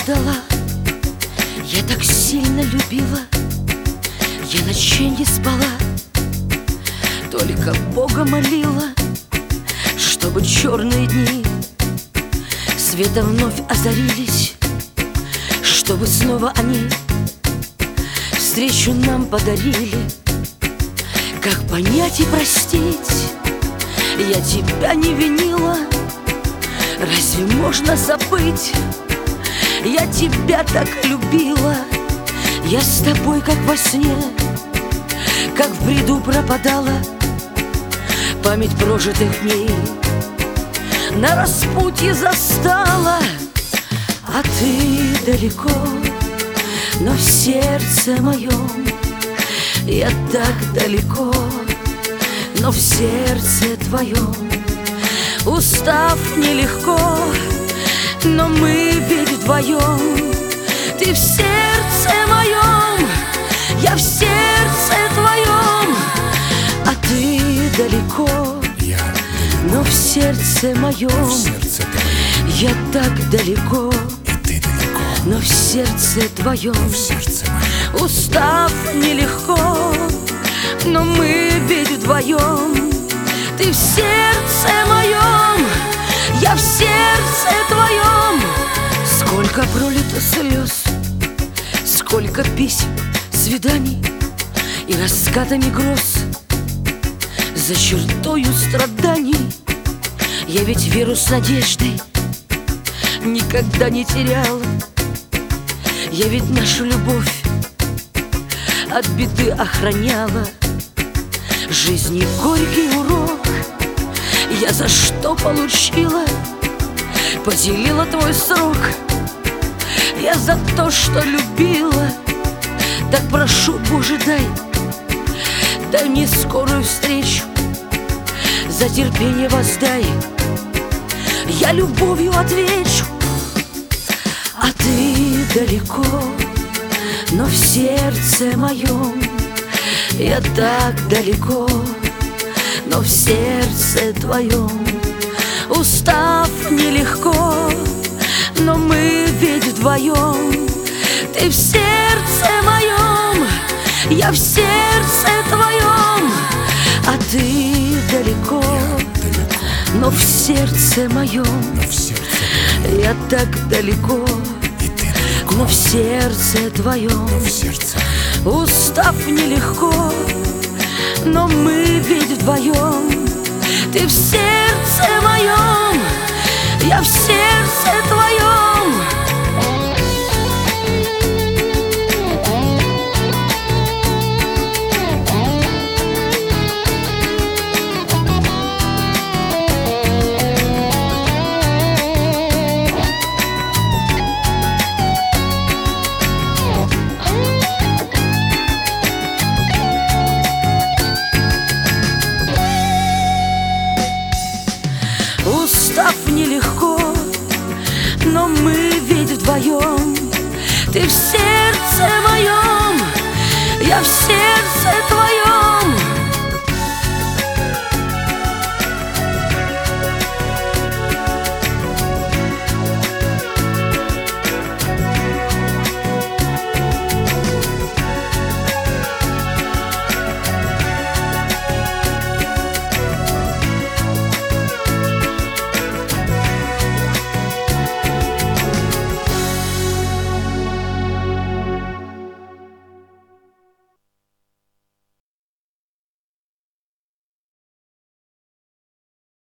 ждала, я так сильно любила, я ночей не спала, только Бога молила, чтобы черные дни светом вновь озарились, чтобы снова они встречу нам подарили. Как понять и простить? Я тебя не винила, разве можно забыть? Я тебя так любила, я с тобой как во сне, как в бреду пропадала память прожитых дней. На распутье застала, а ты далеко, но в сердце моем я так далеко, но в сердце твоем. Устав нелегко, но мы ведь вдвоем. Ты в сердце моем, я в сердце твоем, а ты далеко, но в сердце моем я так далеко, но в сердце твоем. Устав нелегко, но мы ведь вдвоем. Ты в сердце моем, я в сердце твоем. Сколько пролито слез, сколько писем, свиданий и раскатами гроз. За чертою страданий я ведь веру с надеждой никогда не теряла. Я ведь нашу любовь от беды охраняла. Жизни горький урок я за что получила? Поделила твой срок я за то, что любила. Так прошу, Боже, дай мне скорую встречу, за терпение воздай, я любовью отвечу. А ты далеко, но в сердце моем я так далеко, но в сердце твоем. Устав нелегко, но мы ведь вдвоем. Ты в сердце моем, я в сердце твоем, а ты далеко, но в сердце моем я так далеко, но в сердце твоем. Устав нелегко, но мы ведь вдвоем. Ты в сердце моем, я в сердце твоем. Устав нелегко, но мы ведь вдвоем. Ты в сердце моем, я в сердце твоем.